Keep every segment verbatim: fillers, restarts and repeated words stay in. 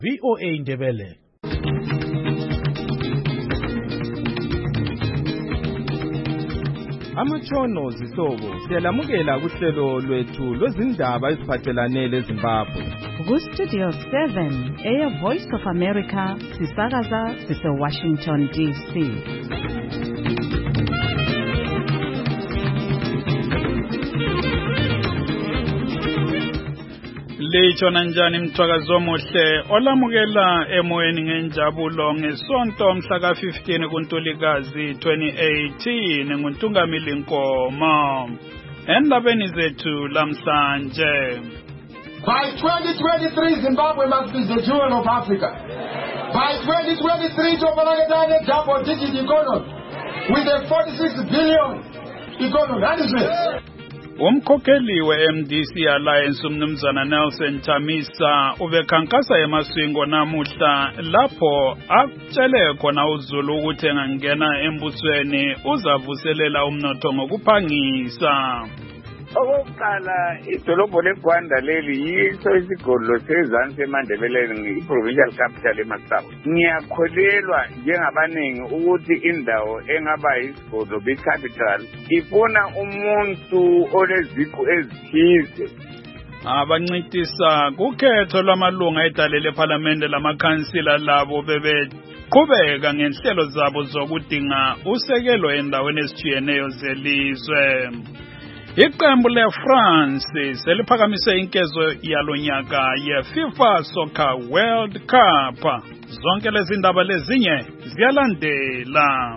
V O A Ndebele. Amatshono zihlobo siyalamukela kuhlelo lwethu lwezindaba eziphathelane leZimbabwe. Ku Studio seven, Air Voice of America, sisakaza sise Washington D C. Lechona njani mthwakazo omuhle olamukela emoyeni ngenjabulo ngesonto mhla ka fifteen kuNtulikazi twenty eighteen nguNtungamili Nkomo endabeni zethu lamhlanje. By twenty twenty-three Zimbabwe must be the jewel of Africa. By twenty twenty-three Topanaketane double digit economy with a forty-six billion economy. That is it. Umkhokheli we-M D C Alliance umnumzana Nelson Chamisa ubekhankasa emaswingo namuhla lapho akutshele khona uZulu ukuthi engangena embusweni uzavuselela umnotho ngokuphangisa. Okokuqala idolobho leGwanda leli yiso isigodlo sezansi eMandebeleni i-provincial capital eMasawu. Ngiyakholelwa njengabaningi ukuthi indawo engaba isigodlo be-capital ifuna umuntu oleziqu ezithize. Abancitisa kukhetho lwamalunga edalele eParliament lamakhansila labo bebe qhubeka ngenhlelo zabo zokudinga usekelo endaweni ezitshiyeneyo zelizwe. Iqembu leFrance seliphakamise inkezo yalonyaka yeFIFA Soccer World Cup. Zonke lezi ndaba lezinye ziyalandela.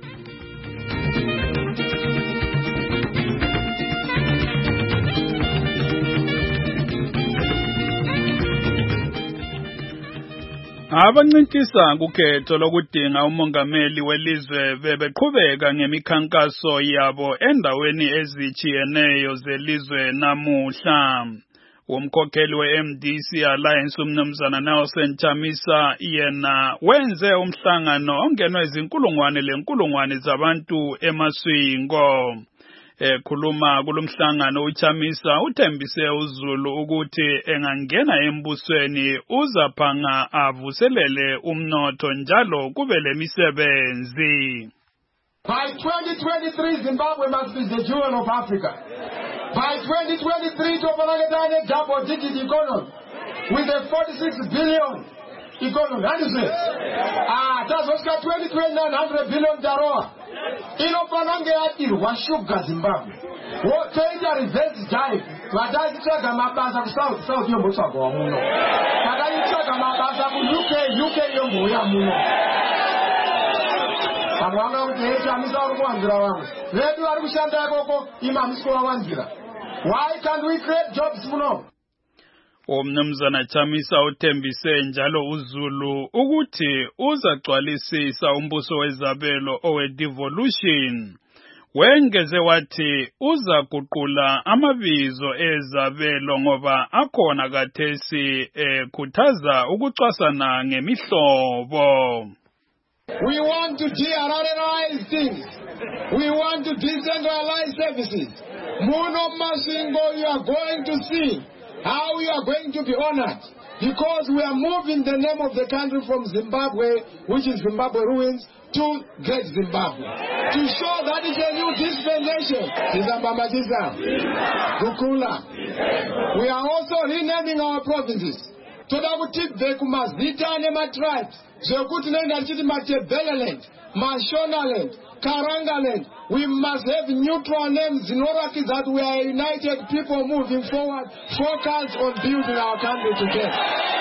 Abancintisa kukhetho lokudinga umongameli welizwe bebeqhubeka ngemikhankaso yabo endaweni ezitshiyeneyo zelizwe namuhla. Umkhokheli we-M D C Alliance umnumzana Nelson Chamisa yena wenze umhlangano ongenwe izinkulungwane lenkulungwane zabantu emaswingo. Ekhuluma kulomhlangano uChamisa uthembise uZulu ukuthi engangena embusweni uzaphanga avuselele umnotho njalo kube lemisebenzi. By twenty twenty-three Zimbabwe must be the jewel of Africa. By twenty twenty-three Topanaketane double digit economy with a forty-six billion economy. That is it. Ah, that's Oscar twenty twenty nine hundred billion daroa. Inofanange yatirwa shuga Zimbabwe. Wotoita reverse jive. Vadaitsvaga mabasa ku South South yombotsvaga wa muno. Vadaitsvaga mabasa ku U K U K yomboya muno. Avanga kuti Chamisa uri kuwanzira vamwe. Vedu vari kushanda ikoko imamisiko wawanzira. Why can't we create jobs muno? Umnumzana Chamisa uthembise njalo uZulu ukuthi uzagcwalisisa umbuso wezabelo owe-devolution. Wengeze wathi uzaguqula amabizo ezabelo ngoba akhona kathesi ekhuthaza ukucwasana ngemihlobo. We want to de-ruralize things. We want to decentralize services. Muno Masingo, you are going to see how you are going to be honored, because we are moving the name of the country from Zimbabwe, which is Zimbabwe ruins, to Great Zimbabwe, to show that it's a new dispensation. We are also renaming our provinces. Toda kuti bekumazita nematribes zekuti nenda chiti Matebeleland, Mashonaland, Karangaland. We must have neutral names in order that we are united people moving forward, focused on building our country together.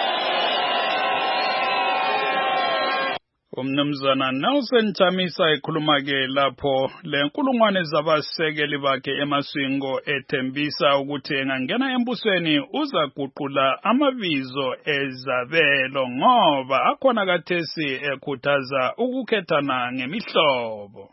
Umnumzana Nelson Chamisa ekhuluma ke lapho lenkulungwane zabasekeli bakhe emaswingo ethembisa ukuthi engangena embusweni uzaguqula amabizo ezabelo ngoba akhona kathesi ekhuthaza ukukhethana ngemihlobo.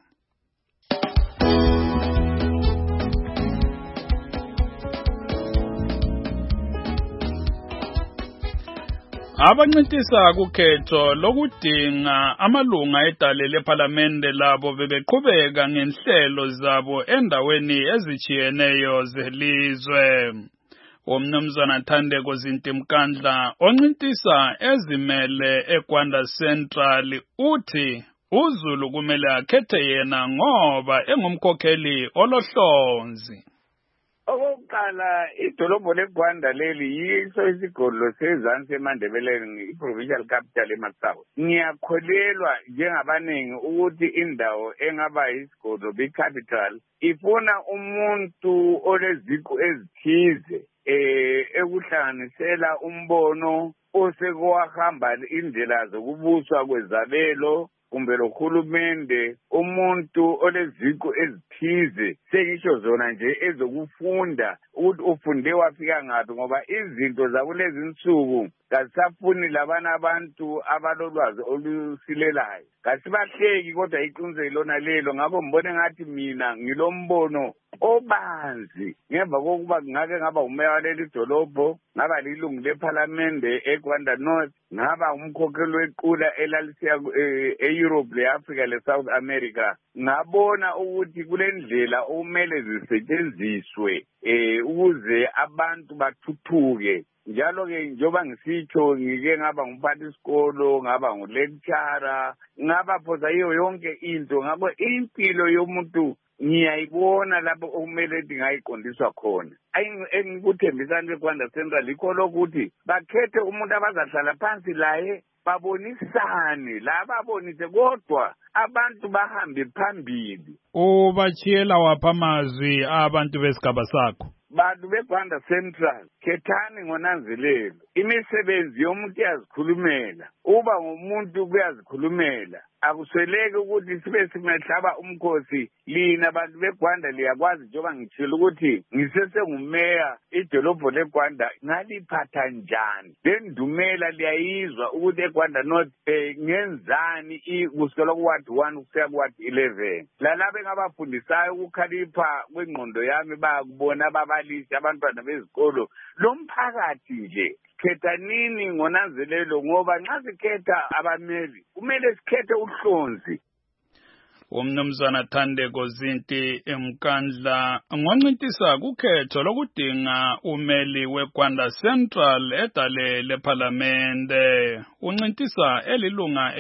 Abancintisa kukhetho lokudinga amalunga edalele eParliament labo bebeqhubeka ngenhlelo zabo endaweni ezitshiyeneyo zelizwe. Umnumzana Thandeko Zintimkandla oncintisa ezimele eGwanda Central uthi uZulu kumele akhethe yena ngoba engumkhokheli olohlonzi. Okokuqala idolobho leGwanda leli yiso isigodlo sezansi eMandebeleni i-provincial capital eMasawu. Ngiyakholelwa njengabaningi ukuthi indawo engaba isigodlo bi-capital ifuna umuntu oleziqu ezithize eh ekuhlanganisela umbono osekuwahamba indlela zokubuswa kwezabelo kumbe lohulumende umuntu oleziqu ezithize sengisho zona nje ezokufunda ukuthi ufunde wafika ngapi ngoba izinto zakulezi insuku kasafuni labana abantu abalolwazi olusilelayo kasibahleki kodwa iqiniso lona lelo ngakho mbone ngathi mina ngilombono obanzi ngemva kokuba ngake ngaba umeya waleli dolobho ngaba lilungu leParliamente eGwanda North ngaba umkhokheli wequla elalisiya e-Europe le-Africa le-South America ngabona ukuthi kulendlela okumele zisetshenziswe eh ukuze abantu bathuthuke njalo ke njoba ngisitsho ngike ngaba ngumphathi isikolo ngaba ngulecturer ngaba phoza iyo yonke into ngakho impilo yomuntu ngiyayibona lapho okumele dingayiqondiswa khona engikuthembisana eGwanda Central ikho lokuthi bakhethe umuntu abazahlala phansi laye babonisane la babonise kodwa abantu bahambe phambili. Ubachiyela wapha amazwi abantu besigaba sakho. Bantu beGwanda Central khethani ngonanzelelo imisebenzi yomuntu yazikhulumela uba ngumuntu kuyazikhulumela akusweleke ukuthi sibe simehlaba umkhosi lina abantu beGwanda liyakwazi njengoba ngitshilo ukuthi ngisesengumeya idolobho leGwanda ngaliphatha njani lendumela liyayizwa ukuthi eGwanda North eh, ngenzani kusukela kuward one kusiya kuward eleven lalabe ngabafundisayo ukukhalipha kwengqondo yami bayakubona ababalisi abantwana bezikolo lomphakathi nje khetha nini ngonanzelelo ngoba nxa sikhetha abameli kumele sikhethe uhlonzi. Umnumzana Thandeko Zintimkandla ngoncintisa kukhetho lokudinga umeli weGwanda Central edale leParliamente uncintisa elilunga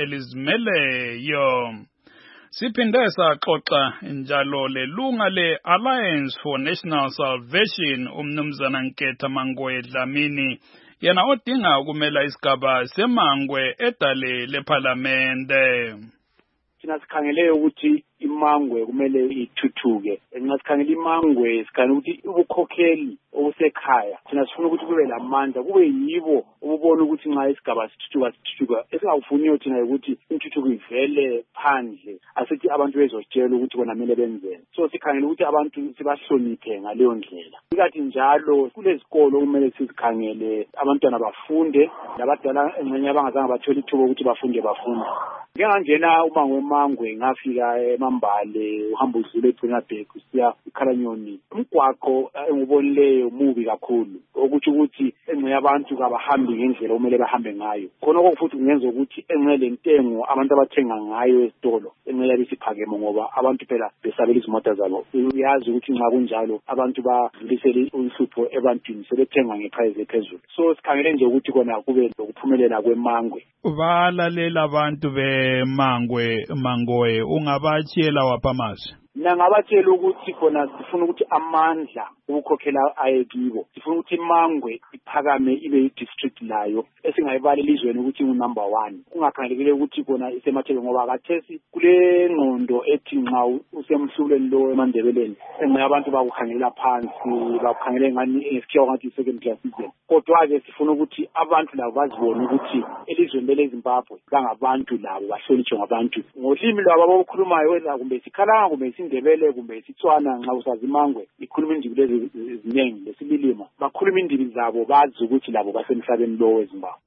elizimeleyo. Siphinde saxoxa njalo lelunga le-Alliance for National Salvation umnumzana Nketha Mangwe Dlamini yena odinga ukumela isigaba seMangwe edale leParliamente. Thina sikhangele ukuthi iMangwe kumele ithuthuke. Nxa sikhangela iMangwe sikhangela ukuthi ubukhokheli obusekhaya thina sifuna ukuthi kube lamandla kube yibo ububona ukuthi nxa isigaba sithuthuka sithuthuka esingawufuniyo thina ukuthi intuthuko ivele phandle asithi abantu bezotshela ukuthi bona kumele benzeni. So sikhangela ukuthi abantu sibahloniphe ngaleyo ndlela. Ngathi njalo kulezikolo kumele sizikhangele abantwana bafunde labadala engxenye abangazange bathola ithuba ukuthi bafunde bafunde. Ngengangena uma ngoMangwe ngafika eMambale uhamba udlule ePhunabhek usiya eKhalanyoni umgwaqo engubonileyo mubi kakhulu ukuthi ukuthi engxe yabantu kabahambi ngendlela kumele bahambe ngayo khona okufuthi kungenza ukuthi engxe lentengo abantu abathenga ngayo esitolo engxe yabisiphakeme ngoba abantu phela besabela izimota zabo uyazi ukuthi nxa kunjalo abantu badlulisele uhlupho ebantwini sebethenga ngeprice ephezulu. So sikhangele nje ukuthi kona kube lokuphumelela kweMangwe. Balalela abantu beMangwe Mangoye ungabachiyela wapha amazwi. Mina ngabatshela ukuthi khona sifuna ukuthi amandla ukukhokhela ayekibo sifuna ukuthi iMangwe iphakame ibe i-district layo esingayibali elizweni ukuthi ngu-number one kungakhangelekile ukuthi khona isemathele ngoba kathesi kule ngqondo ethi nxa usemhlulweni lo eMandebeleni engxe abantu bakukhangela phansi bakukhangele ngani ngesikhiwa ngathi second class citizen kodwa-ke sifuna ukuthi abantu labo bazibone ukuthi elizweni leleZimbabwe bangabantu labo bahlonitshwe ngabantu ngolimi lwabo abakhulumayo wena kumbe isikhalanga kumbe isindebele kumbe isitswana nxa usazi iMangwe ikhuluma indimi lezi eziningi lesililima bakhuluma indimi zabo bazi ukuthi labo basemhlabeni lo weZimbabwe.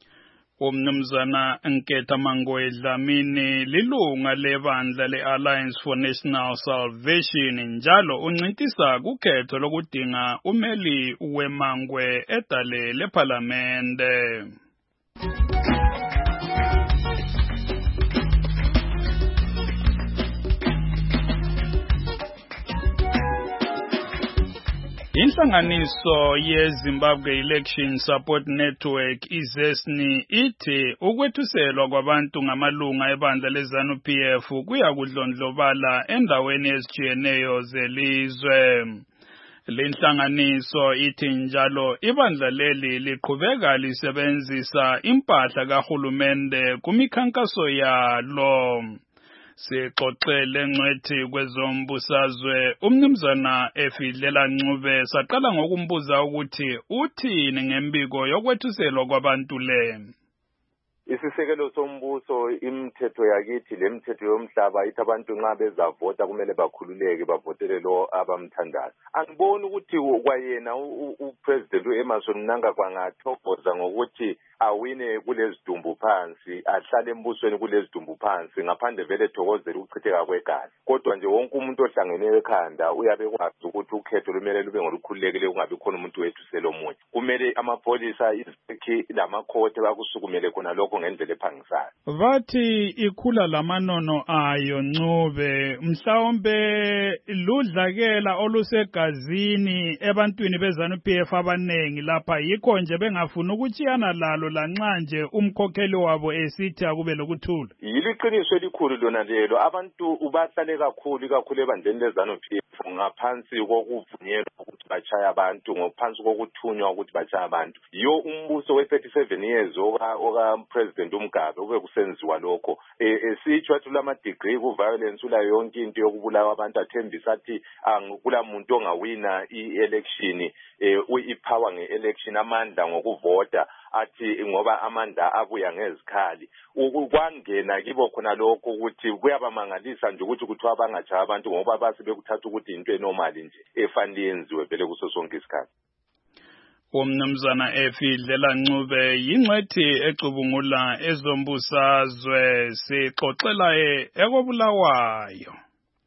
Umnumzana Nketha Mangwe Dlamini lilunga lebandla le-Alliance for National Salvation njalo uncintisa kukhetho lokudinga umeli weMangwe edale leParliamente. Inhlanganiso yeZimbabwe Election Support Network iZESNI ithi ukwethuselwa kwabantu ngamalunga ebandla leZANU-P F kuyakudlondlobala endaweni ezijiyeneyo zelizwe. Lenhlanganiso ithi njalo ibandla leli liqhubeka lisebenzisa impahla kahulumende kumikhankaso yalo. Sixoxele ngcwethi kwezombusazwe umnumzana Efidlela Ncube saqala ngokumbuza ukuthi uthini ngembiko yokwethuselwa kwabantu le. Isisekelo sombuso imithetho yakithi lemithetho yomhlaba ithi abantu nxa bezavota kumele bakhululeke bavotele lo abamthandayo. Angiboni ukuthi kwayena uPresident uEmmerson Mnangagwa ngathokoza ngokuthi awine kulezidumbu phansi ahlale embusweni kulezidumbu phansi ngaphandle vele thokozela ukuchitheka kwegazi. Kodwa nje wonke umuntu ohlangene ekhanda uyabe kwazi ukuthi ukhetho lumele lube ngolukhululekile kungabi khona umuntu wethusela omunye. Kumele amapolisa izikhi lamakhothe bakusukumele khona lokho ngendlela ephangisayo. Bathi ikhula lamanono ayo Ncube mhlawumbe ludlakela olusegazini ebantwini beZANU-P F abanengi lapha yikho nje bengafuna ukutshiyana lalo lanxa nje umkhokheli wabo esithi akube lokuthula. Yiliqiniso elikhulu lona lelo abantu ubahlale kakhulu kakhulu ebandleni leZANU-P F ngaphansi kokuvunyelwa ukuthi bachaya abantu ngaphansi kokuthunywa ukuthi bachaya abantu. Yo umbuso we thirty-seven years oka oka President uMgabe ube kusenziwa lokho esitsho athi lama degree ku violence ula yonke into yokubulawa abantu athembisa athi angikula muntu ongawina ielection uyipower ngeelection amandla ngokuvota athi ngoba amandla abuya ngezikhali ukwangena kibo khona lokho ukuthi kuyabamangalisa nje ukuthi kuthiwa abangachaya abantu ngoba base bekuthatha ukuthi into enormal nje efanele yenziwe vele kuso sonke isikhathi. Umnumzana Efidlela Ncube yingcwethi ecubungula ezombusazwe sixoxela ekobulawayo.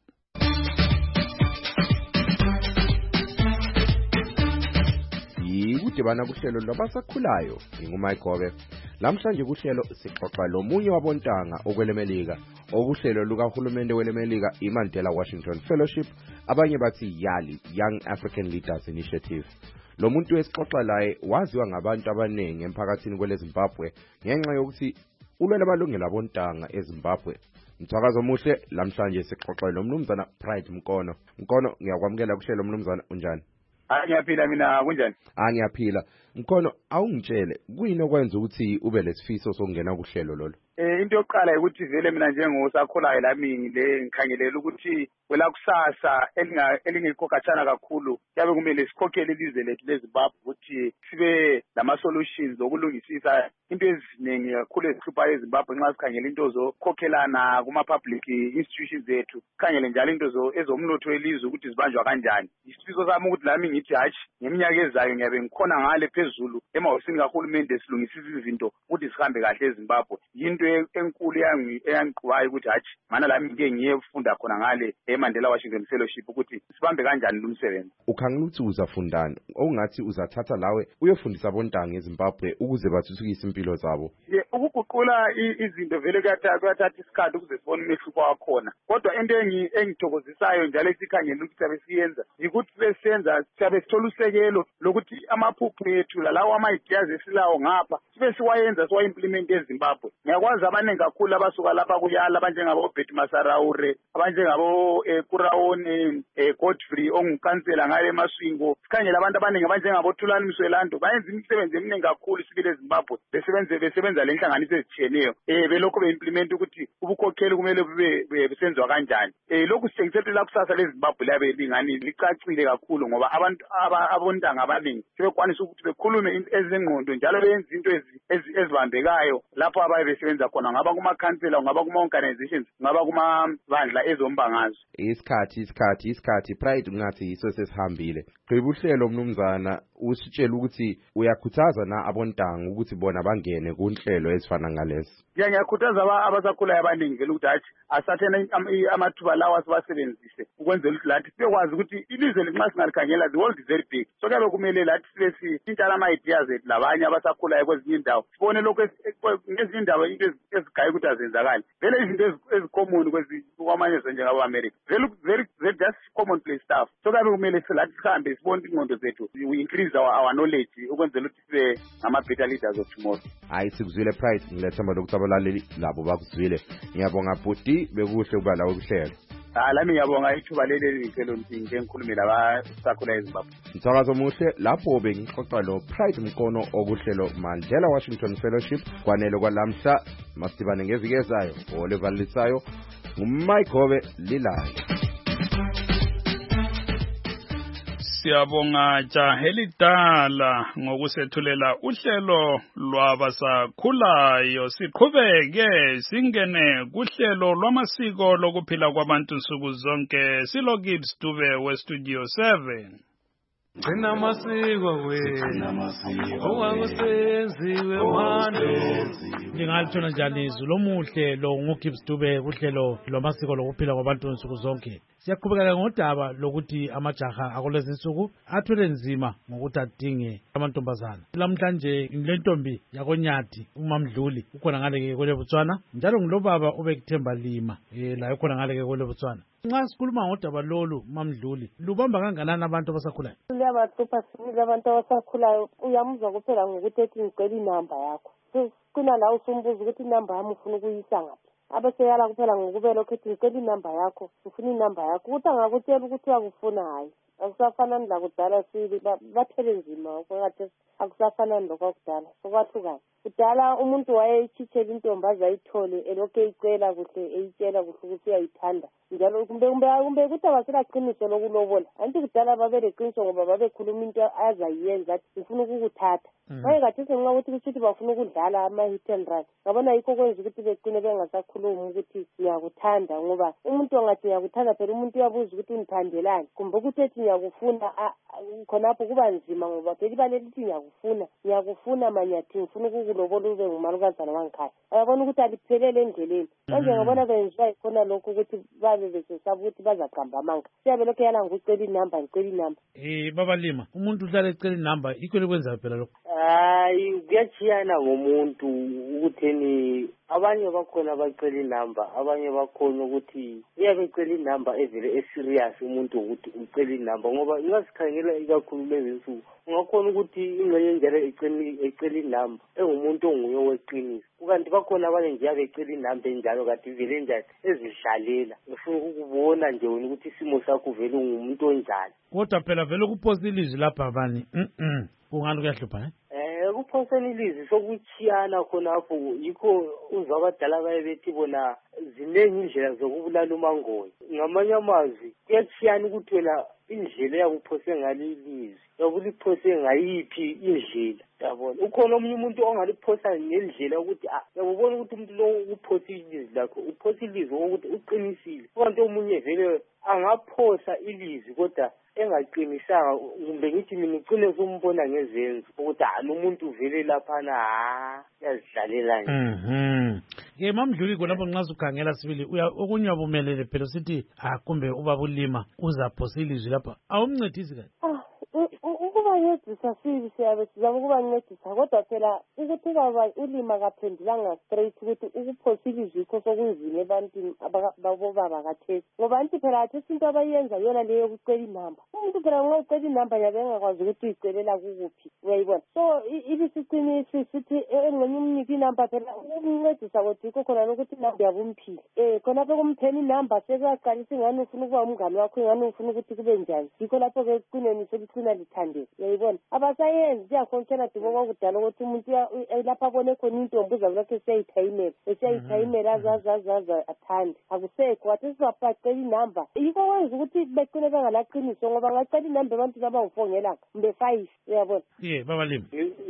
Yikudibana kuhlelo lwabasakhulayo nginguMayigobe. Lamhlanje kuhlelo sixoxa lomunye wabontanga okwelemelika okuhlelo lukahulumende welemelika iMandela Washington Fellowship abanye bathi YALI Young African Leaders Initiative. Lo muntu wesixoxa laye waziwa ngabantu abanengi emphakathini kweleZimbabwe ngenxa yokuthi ulwela amalungelo abontanga eZimbabwe. Mthakazo omuhle lamhlanje sixoxa nomnumzana Pride Mkono. Mkono ngiyakwamukela kuhlelo mnumzana unjani? Hayi ngiyaphila mina kunjani? Ah ngiyaphila. Mkono awungitshele kuyini okwenza ukuthi ube lesifiso sokungena kuhlelo lolo? Eh into yokuqala ukuthi vele mina njengosakhulayo lami ngile ngikhangelela ukuthi kwela kusasa elinga elingekho khatshana kakhulu yabe kumele sikhokhele ilizwe lethu leZimbabwe ukuthi sibe lama solutions okulungisisa into eziningi kakhulu ezihlupha eZimbabwe nxa sikhangela into zokhokhelana kuma public institutions zethu sikhangele njalo into zo ezomnotho welizwe ukuthi zibanjwa kanjani. Isifiso sami ukuthi lami ngithi hatshi ngeminyaka ezayo ngiyabe ngikhona ngale phezulu emahofisini kahulumende silungisisa izinto ukuthi sihambe kahle eZimbabwe. Yinto enkulu eyangiqwayo ukuthi hatshi mana lami ngeke ngiyefunda khona ngale eMandela Washington Fellowship ukuthi sibambe kanjani lo msebenzi. Ukhangela ukuthi uzafundana okungathi uzathatha lawe uyofundisa abontanga eZimbabwe ukuze bathuthukise impilo zabo. Ukuguqula izinto vele kuyathatha isikhathi ukuze sibone umehluko wakhona. Kodwa into engithokozisayo njalo esikhangela ukuthi siyabe siyenza ukuthi besenza siyabe sithola usekelo lokuthi amaphupho ethu lawo ama-ideas esilawo ngapha sibe siwayenza siwa-implement eZimbabwe. Ngiyakwazi abaningi kakhulu abasuka lapha kuyala abanjengabo Betty Masaraure abanjengabo Kurawoni Godfrey ongukansela ngale eMaswingo sikhangela abantu abaningi abanjengabo Thulani Mswelando bayenza imisebenzi eminingi kakhulu sibile eZimbabwe besebenze besebenza lenhlanganiso ezitshiyeneyo eh belokho be-implement ukuthi ubukhokheli kumele bube besenziwa kanjani. Eh lokhu sithengisela la kusasa leZimbabwe labe lingani licacile kakhulu ngoba abantu abontanga abaningi sebekwanisa ukuthi bekhulume ezengqondo njalo benza into ezibambekayo lapho abaye besebenza khona ngaba kuma council ngaba kuma organizations ngaba kuma bandla ezombangazwe. Isikhathi isikhathi isikhathi Pride ngathi yiso sesihambile. Gqiba uhlelo mnumzana usitshela ukuthi uyakhuthaza na abontanga ukuthi bona bangene kunhlelo ezifana ngalezi. Ya ngiyakhuthaza abasakhulayo abaningi vele ukuthi hathi asathena amathuba lawa sibasebenzise ukwenzela ukuthi lathi sibekwazi ukuthi ilizwe linxa singalikhangela the world is very big. So kuyabe kumele lathi sibe sintshana ama-ideas ethu labanye abasakhulayo kwezinye indawo sibone lokho ngezinye indawo into ezigaye ukuthi azenzakali vele izinto ezicommon kwamanye zwe njengabo-America vele very just commonplace stuff. So kabe kumele silathi sihambe sibone ingqondo zethu, we increase our, our knowledge ukwenzela ukuthi sibe ngama-better leaders of tomorrow. Hayi sikuzwile Pride, ngilethemba lokuthi abalaleli labo bakuzwile. Ngiyabonga bhuti, bekuhle kuba lawo kuhlelo. Ah, lami ngiyabonga ithuba leli lihlelo nje ngikhulumile labasakhula eZimbabwe. Mthakazo muhle lapho bengixoxa lo Pride Mkono okuhlelo Mandela Washington Fellowship kwanele kwalamhla masibane ngeviki ezayo Oliver Lisayo nguMike Gobe lilayo. Siyabonga jahelidala ngokusethulela uhlelo lwabasakhulayo. Siqhubeke singene kuhlelo lwamasiko lokuphila kwabantu nsuku zonke. Silo Gibbs Dube we Studio seven. Gcina amasiko wena owakusenziwe manje Ngingalithona njani izulu omuhle lo nguGibbs Dube kuhlelo lwamasiko lokuphila kwabantu nsuku zonke. Siyaqhubeka ngodaba lokuthi amajaha akulezi insuku athwele nzima ngokuthi adinge amantombazana. Lamhlanje ngilentombi yakonyati uMamdluli ukhona ngale ke kwele Botswana njalo ngilobaba obekuthemba Lima eh la ukhona ngale ke kwele Botswana. Nxa sikhuluma ngodaba lolu Mamdluli lubamba kanganani abantu abasakhulayo? Liyabahlupha sibili abantu abasakhulayo uyamuzwa kuphela ngokuthi ethi ngicela inamba yakho. Kuna la usumbuza ukuthi inamba yami ufuna ukuyisa ngaphi. Abeseyala kuphela ngokubela ukuthi ngicela inamba yakho ufuna inamba yakho ukuthi angakutshela ukuthi uyakufuna hayi. Akusafanani la kudala sibili bathele nzima okwathi akusafanani lokwakudala sokwahlukana. Kudala umuntu wayechithela intombi ayithole elokho eyicela kuhle eyitshela kuhle ukuthi uyayithanda njalo kumbe kumbe kumbe ukuthi abasela qiniso lokulobola anti kudala babele qiniso ngoba babekhuluma into azayenza athi ufuna ukukuthatha manje kathi senxa ukuthi kusithi bafuna ukudlala ama hit and run ngabona yikho kwenza ukuthi beqine bengasakhuluma ukuthi ngiyakuthanda ngoba umuntu ongathi ngiyakuthanda phela umuntu uyabuza ukuthi unithandelani kumbe ukuthi ethi ngiyakufuna khonapho kuba nzima ngoba phela ibale lithi ngiyakufuna ngiyakufuna manyathi ngifuna ukukulobola ube ngumalukazana wangikhaya ayabona ukuthi aliphelele endleleni manje ngabona benziwa ikhona lokho ukuthi babe besesaba ukuthi bazaqamba amanga siyabe lokho yala ngicela inamba ngicela inamba eh baba Lima umuntu uhlala ecela inamba ikho lekwenza phela lokho hayi kuyachiyana ngomuntu ukutheni abanye bakhona bacela inamba abanye bakhona ukuthi uyabecela inamba evele eserious umuntu ukuthi ucela inamba ngoba ingasikhangela ikakhulu lezinsuku ungakhona ukuthi ingxenye njalo ecela ecela inamba engumuntu onguye weqiniso ukanti bakhona abanye nje abecela inamba enjalo kade vele njalo ezidlalela ufuna ukubona nje wena ukuthi isimo sakho vele ungumuntu onjani kodwa phela vele kuphosa ilizwi lapha abani mhm kungani kuyahlupha eh Eh kuphoseni ilizwi sokuchiyana khonapho yikho uzwa abadala baye bethi bona ziningi indlela zokubulala umangoyi ngamanye amazwi kuyachiyana ukuthi wena indlela yakuphose ngalilizwi yakuliphose ngayiphi indlela yabona ukhona omunye umuntu ongaliphosa ngendlela ukuthi ah yabona ukuthi umuntu lo uphosa ilizwi lakho uphosa ilizwi ukuthi uqinisile kanti omunye vele angaphosa ilizwi kodwa engaqinisanga kumbe ngithi mina ucine usumbona ngezenzo ukuthi ah lo muntu vele laphana ha yazidlalela nje mhm ke Mamdluli khonapho nxa ukhangela sibili uya okunye wabumelele phela sithi ah kumbe ubaba uLima uzaphosa ilizwi lapha awumncedisi kahle ah ukuba yedisa sibi siyabe sizama ukuba ncedisa kodwa phela ukuthi baba uLima kaphendulanga straight ukuthi ukuphosa ilizwi ikho sokunzima ebantwini ababobaba kathesi ngoba anti phela athi into abayenza yona leyo yokucela inamba umuntu phela nxa ucela inamba yabe engakwazi ukuthi uyicelela kukuphi uyayibona so ibisiqinisi sithi engxenye umnike inamba phela ukuncedisa kodwa ikho khona lokuthi inamba yabumphile eh khona phe kumpheni inamba sekaqalisa ingane ufuna ukuba umngane wakho ingane ufuna ukuthi kube njani yikho lapho ke kuneni sokucina lithandele uyayibona abasayenzi siyakhonshana dibo kwakudala ukuthi umuntu lapha abone khona intombi uzabulakhe siyayithayimela esiyayithayimela azazazaza athande akusekho wathi sizabhacela inamba yikho wenza ukuthi beqine bengalaqiniso ngoba ngacela inamba abantu abawufongelanga mbe five uyabona ye baba Lima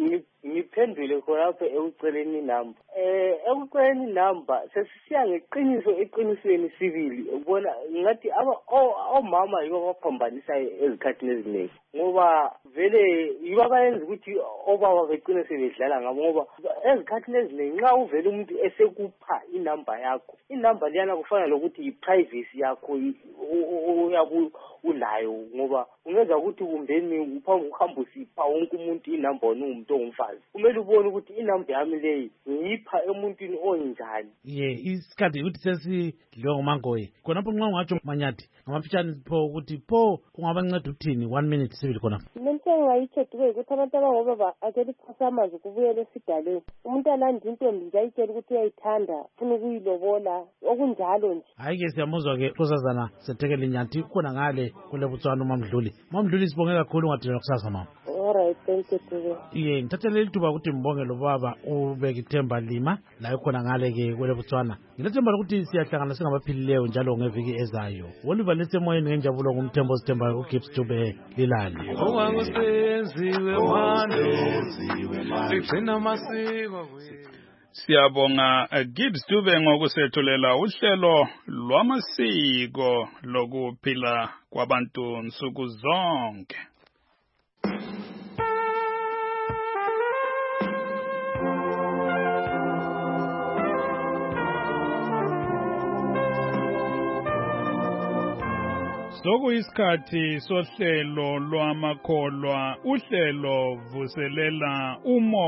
ngiphendule khonapho ekuceleni inamba eh ekuceleni inamba sesisiya ngeqiniso eqinisweni sibili ubona ngathi aba omama yibo abaphambanisa ezikhathini eziningi ngoba vele yibo abayenza ukuthi obaba begcine sebedlala ngabo ngoba ezikhathini eziningi nxa uvele umuntu esekupha inamba yakho inamba liyana kufana lokuthi i-privacy yakho uyaku ulayo ngoba ungenza ukuthi kumbeni ukuhamba usipha wonke umuntu inamba umuntu ongumfazi kumele ubone ukuthi inamba yami leyi ngiyipha emuntwini onjani ye isikhathi ukuthi sesidliwe ngumangoye khonapho nxa ungatsho Manyathi ngamafitshane pho ukuthi pho ungabanceda ukuthini one minute sibili khona lento engayitshela ukuthi abantu abangobaba akeli phasa amazwi kubuyele esidaleni umuntu alanda intombi nje ayitshela ukuthi uyayithanda ufuna ukuyilobola okunjalo nje hayi ke siyamuzwa ke Nkosazana Sethekeli Nyathi khona ngale kule Botswana uMamdluli Mamdluli sibonge kakhulu ungadinwa kusasa mama alright thank you too ye ngithathele lithuba ukuthi mbonge lo baba ubeka ithemba lima la khona ngale ke kule Botswana ngilethemba ukuthi siyahlangana singabaphilileyo njalo ngeviki ezayo Oliver lesemoyeni ngenjabulo ngumthembo sithemba uGibbs Dube lilali okwakusenziwe manje ligcina amasiko Siyabonga Gibbs Dube ngokusethulela uhlelo lwamasiko lokuphila kwabantu nsuku zonke. Sokuyisikhathi sohlelo lwamakholwa uhlelo vuselela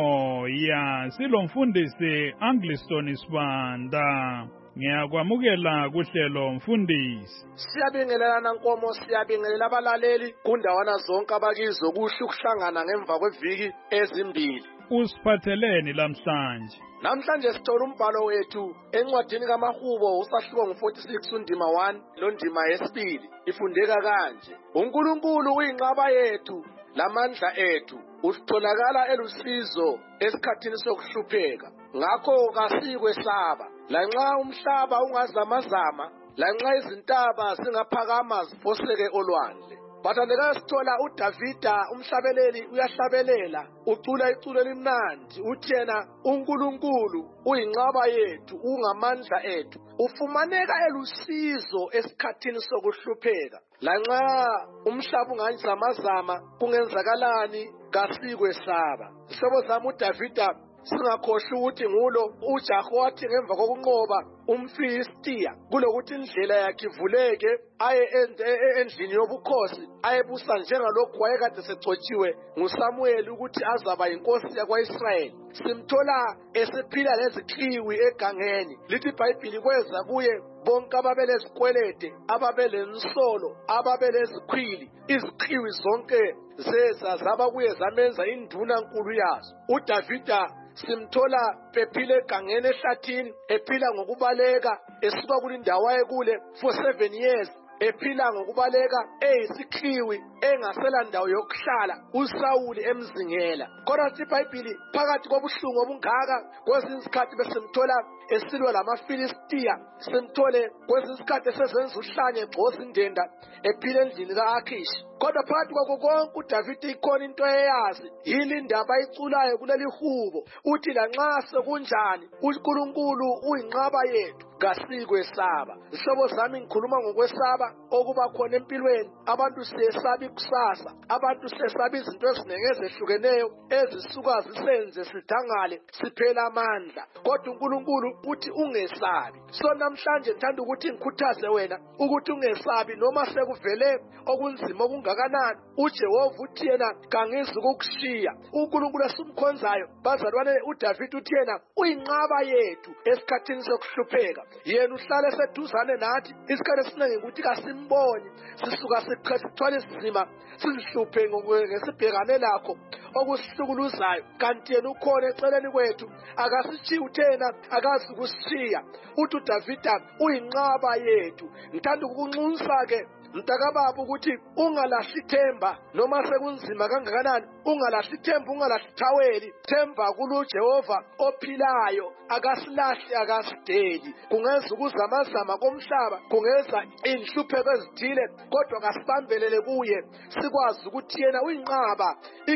umoya silomfundisi Angliston Sibanda ngiyakwamukela kuhlelo mfundisi Siyabingelelana Nkomo siyabingelela abalaleli kundawana zonke abakizo kuhle ukuhlangana ngemva kweviki ezimbili Usiphatheleni lamhlanje Namhlanje sithola umbhalo wethu encwadini kaMahubo usahluko ngo-forty-six undima one londima yesibili ifundeka kanje uNkulunkulu uyinqaba yethu lamandla ethu usitholakala elusizo esikhathini sokuhlupheka ngakho kasikwesaba lanxa umhlaba ungazamazama lanxa izintaba zingaphakama ziphoseke olwandle Bathandeka sithola uDavida umhlabeleli uyahlabelela ucula iculo elimnandi uthi yena uNkulunkulu uyinqaba yethu ungamandla ethu ufumaneka elusizo esikhathini sokuhlupheka lanxa umhlaba ungazamazama kungenzakalani kasikwesaba Sihlobo zami uDavida singakhohle ukuthi ngulo uJaho wathi ngemva kokunqoba umFilistiya kulokuthi indlela yakhe ivuleke aye endlini yobukhosi ayebusa njengalokhu wayekade segcotshiwe nguSamuel ukuthi azaba inkosi yakwa-Israyeli simthola esephila lezikhiwi egangeni lithi iBhayibhili kweza kuye bonke ababelezikwelede ababelensolo ababelezikhwili izikhiwi zonke zeza zaba kuye zamenza induna nkulu yazo uDavida simthola pephile egangeni ehlathini ephila ngokubaleka esuka kulindawo ayekule for seven years ephila ngokubaleka eyisikhiwi engasela ndawo yokuhlala uSawuli emzingela kodwa iBhayibhili phakathi kobuhlungu obungaka kwezinye izikhathi besimthola esilwa lamaFilistiya simthole kwezinye izikhathi esezenza uhlanye egxoza indenda ephila endlini ka-Akhishi kodwa phakathi kwakho konke uDavida ikhona into eyazi yile indaba ayiculayo kuleli hubo uthi lanxa sekunjani uNkulunkulu uyinqaba yethu kasikwesaba Zihlobo zami ngikhuluma ngokwesaba okuba khona empilweni abantu siyesaba ikusasa abantu siyesaba izinto eziningi ezehlukeneyo ezisuka zisenze sidangale siphela amandla kodwa uNkulunkulu uthi ungesabi so namhlanje ngithanda ukuthi ngikhuthaze wena ukuthi ungesabi noma sekuvele okunzima okungakanani uJehova uthi yena kangizi ukukushiya uNkulunkulu esumkhonzayo bazalwane uDavida uthi yena uyinqaba yethu esikhathini sokuhlupheka yena uhlala eseduzane nathi isikhathi esiningi ukuthi kasimboni sisuka sithwala isizima sizihluphe ngesibhekane lakho okusihlukuzayo kanti yena ukhona eceleni kwethu akasishiya uthena akazi ukusishiya uthi uDavida uyinqaba yethu ngithanda ukunxusa ke mntakababa ukuthi ungalahli ithemba noma sekunzima kangakanani ungalahli ithemba ungalahli thaweli themba kuloJehova ophilayo akasilahli akasideli kungenza ukuzamazama komhlaba kungenza inhlupheko ezithile kodwa kasibambelele kuye sikwazi ukuthi yena uyinqaba igama lakhe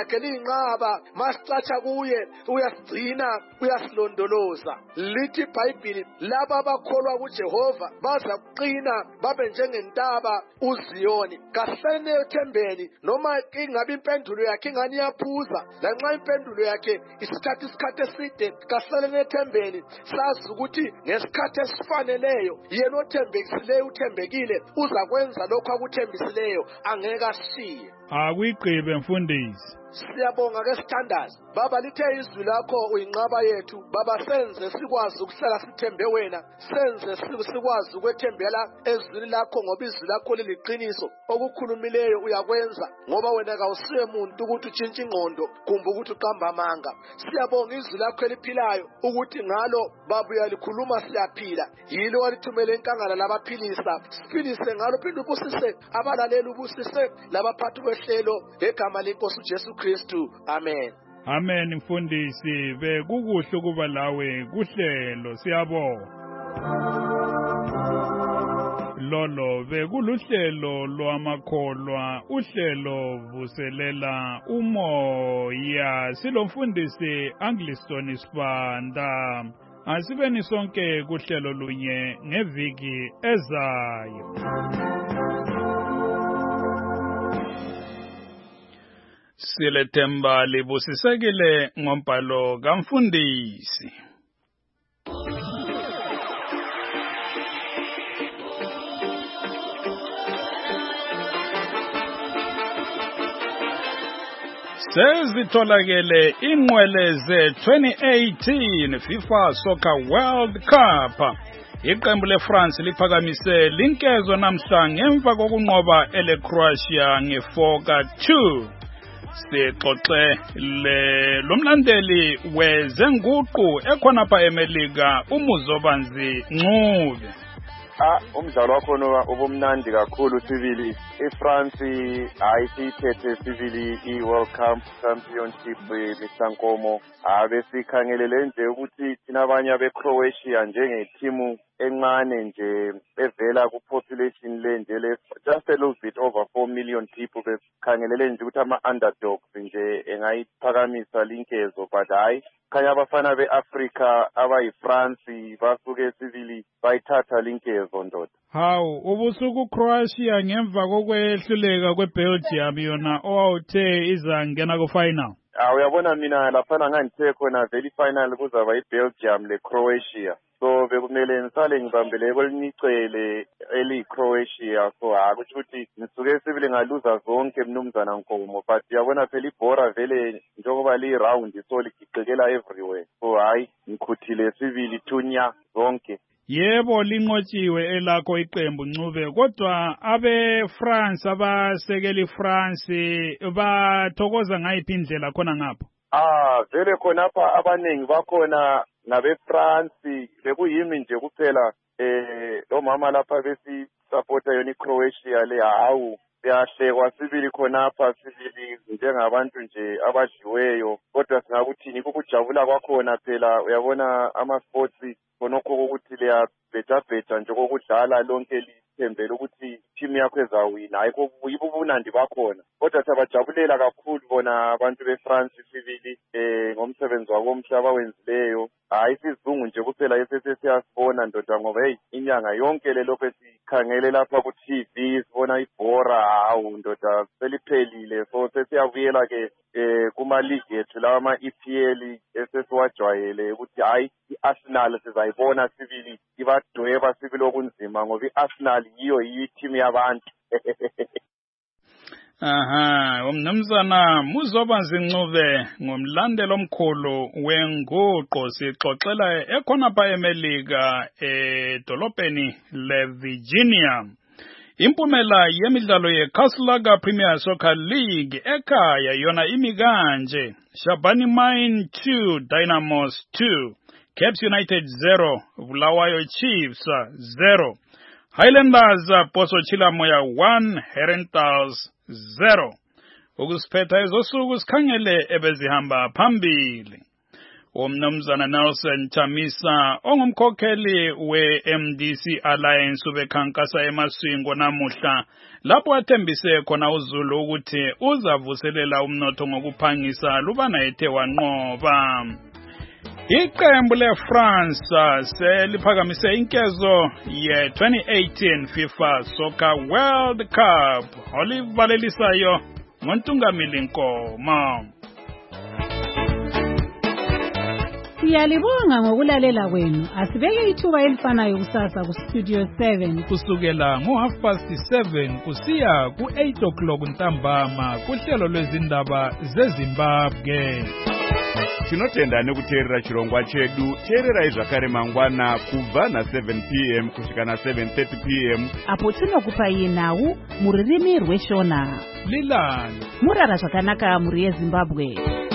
lakhe liyinqaba masicatsha kuye uyasigcina uyasilondoloza. Lithi iBhayibheli laba abakholwa kuJehova baza kuqina babe njengentaba uZiyoni. Kahlale ethembeni noma ingabe impendulo yakhe ingani yaphuza, lanxa impendulo yakhe isikhathi isikhathi eside, kahlale ethembeni sazi ukuthi ngesikhathi esifaneleyo yena othembekisileyo uthembekile uzakwenza lokho akuthembisileyo, angeke ashiye. Akuyigqibe mfundisi. Siyabonga ke sithandazi. Baba lithe izwi lakho uyinqaba yethu. Baba senze sikwazi ukuhlala sithembe wena. Senze sikwazi ukwethembela ezwini lakho ngoba izwi lakho liliqiniso. Okukhulumileyo uyakwenza ngoba wena kawusiye umuntu ukuthi utshintshe ingqondo kumbe ukuthi uqamba amanga. Siyabonga izwi lakho eliphilayo ukuthi ngalo baba uyalikhuluma siyaphila. Yilo walithumela enkangala labaphilisa. Siphilise ngalo phinde ubusise abalaleli, ubusise labaphathi behlelo ngegama lenkosi uJesu Kristu. Amen. Amen mfundisi, bekukuhle kuba lawe kuhlelo, siyabonga. Lolo bekuluhlelo lwamakholwa, uhlelo vuselela umoya. Silomfundisi Angliston Sibanda. Asibeni sonke kuhlelo lunye ngeviki ezayo. Silethemba libusisekile ngombhalo kamfundisi. Sezitholakele inqwele ze twenty eighteen FIFA Soccer World Cup. Iqembu leFrance liphakamise linkezo namhla ngemva kokunqoba eleCroatia nge-four two. Sixoxe le lomlandeli wezenguqu ekhonapha eMelika uMuzobanzi Ncube. Ah, umdlalo wakhona ubumnandi kakhulu sibili. iFrance ayisithethe sibili iWorld Cup Championship besankomo. Abe sikhangelele nje ukuthi thina abanye abeCroatia njengethimu encane nje evela kupopulation lenje le just a little bit over four million people, besikhangelele nje ukuthi ama-underdogs nje engayiphakamisa linkezo, but hayi khanya abafana beAfrica abayiFrance basuke sibili bayithatha linkezo ndoda. Hawu, ubusuku Croatia ngemva kokwehluleka kweBelgium yona owawuthe izangena ku-final. Ah, uyabona mina laphana ngangithe khona veli final kuzaba iBelgium leCroatia. So bekumele ngisale ngibambele kolinicele eliCroatia, so akusho ukuthi ngisuke sibili ngaluza zonke mnumzana Nkomo, but uyabona phela ibhora vele njengoba li round so ligiqekela everywhere. So hayi ngikhuthile sibili thunya zonke. Yebo linqotshiwe elakho iqembu Ncube, kodwa abe France abasekeli iFrance bathokoza ngayiphi indlela khona ngapha? Ah, vele khonapha abanengi bakhona ngabe France, bekuyimi nje kuphela eh lo mama lapha besi supporta yona iCroatia le. Hawu siyahlekwa sibili khonapha sibili njengabantu nje abadliweyo, kodwa singakuthini ukujabula kwakhona phela uyabona ama-sports khonokho ukuthi leya beta beta nje kokudlala lonke lithembele ukuthi team yakho ezawina, ayikho yibubunandi bakhona, kodwa siyabajabulela kakhulu bona abantu beFrance sibili eh ngomsebenzi wabo omhle abawenzileyo. Hayi sizungu nje kuphela esesiyasibona ndoda, ngoba hey inyanga yonke lelokho esikhangele lapha ku T V sibona ibhora. Hawu ndoda seliphelile, so sesiyabuyela ke eh kuma league ethu lawa ama E P L esesiwajwayele ukuthi hayi iArsenal sizayibona sibili ibadweba sibili okunzima, ngoba iArsenal yiyo yi-team yabantu. Aha, umnumzana Muzobanzi Ncube ngomlandelo omkhulu wenguqo sixoxela ekhonapha eMelika edolobheni leVirginia. Impumela yemidlalo yeCastle Premier Soccer League ekhaya yona imi kanje: Shabani Mine two, Dynamos two, Caps United zero, Bulawayo Chiefs zero, Highlanders Poso Chilamoya one, Herentals zero. Ukusiphetha ezosuku sikhangele ebezihamba phambili. umnumzana Nelson Chamisa ongumkhokheli we-M D C Alliance ubekhankasa eMasvingo namuhla lapho athembise khona uZulu ukuthi uzavuselela umnotho ngokuphangisa lubana ethe wanqoba. Iqembu leFrance seliphakamise inkezo ye twenty eighteen FIFA Soccer World Cup olivalelisayo ngoNtungamili Nkomo. Siyalibonga ngokulalela kwenu. Asibeke ithuba elifanayo kusasa ku Studio seven kusukela ngo half past seven kusiya ku eight o'clock ntambama kuhlelo lwezindaba zeZimbabwe. Tinotenda nekuteerera chirongwa chedu. Teerera zvakare mangwana kubva na seven p m kusvika na seven thirty p m apo tinokupa nawu muririmi rweshona. Lilani murara zvakanaka muri yeZimbabwe.